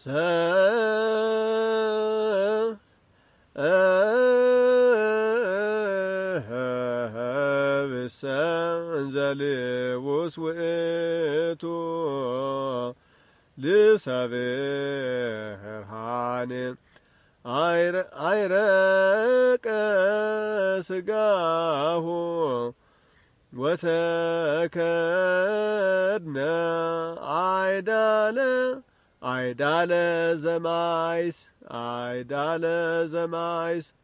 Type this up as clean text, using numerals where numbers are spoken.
ዘልውስ ውእቱ ልብሰ ብርሃን አይረቀ ስጋሁ ወተከድነ አይዳለ ዘማይስ